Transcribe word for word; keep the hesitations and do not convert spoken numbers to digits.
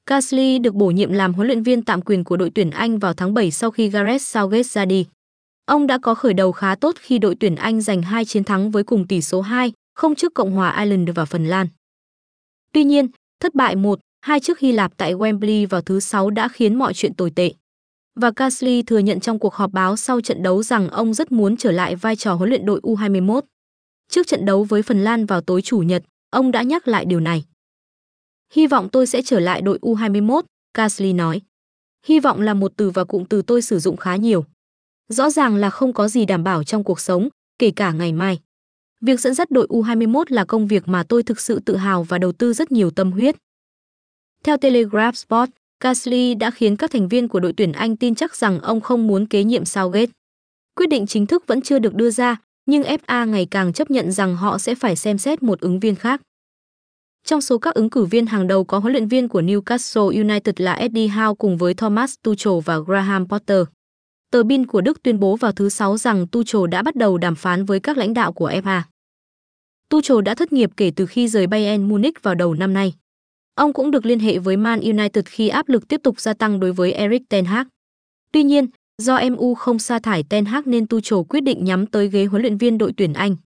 Casey được bổ nhiệm làm huấn luyện viên tạm quyền của đội tuyển Anh vào tháng bảy sau khi Gareth Southgate ra đi. Ông đã có khởi đầu khá tốt khi đội tuyển Anh giành hai chiến thắng với cùng tỷ số hai không trước Cộng hòa Ireland và Phần Lan. Tuy nhiên, thất bại một hai trước Hy Lạp tại Wembley vào thứ Sáu đã khiến mọi chuyện tồi tệ. Và Casey thừa nhận trong cuộc họp báo sau trận đấu rằng ông rất muốn trở lại vai trò huấn luyện đội U hai mươi mốt. Trước trận đấu với Phần Lan vào tối Chủ nhật, ông đã nhắc lại điều này. Hy vọng tôi sẽ trở lại đội U hai mươi mốt, Casey nói. Hy vọng là một từ và cụm từ tôi sử dụng khá nhiều. Rõ ràng là không có gì đảm bảo trong cuộc sống, kể cả ngày mai. Việc dẫn dắt đội U hai mươi mốt là công việc mà tôi thực sự tự hào và đầu tư rất nhiều tâm huyết. Theo Telegraph Sport, Casey đã khiến các thành viên của đội tuyển Anh tin chắc rằng ông không muốn kế nhiệm Southgate. Quyết định chính thức vẫn chưa được đưa ra, nhưng ép a ngày càng chấp nhận rằng họ sẽ phải xem xét một ứng viên khác. Trong số các ứng cử viên hàng đầu có huấn luyện viên của Newcastle United là Eddie Howe cùng với Thomas Tuchel và Graham Potter. Tờ Bild của Đức tuyên bố vào thứ Sáu rằng Tuchel đã bắt đầu đàm phán với các lãnh đạo của ép a. Tuchel đã thất nghiệp kể từ khi rời Bayern Munich vào đầu năm nay. Ông cũng được liên hệ với Man United khi áp lực tiếp tục gia tăng đối với Erik ten Hag. Tuy nhiên, do em u không sa thải ten Hag nên Tuchel quyết định nhắm tới ghế huấn luyện viên đội tuyển Anh.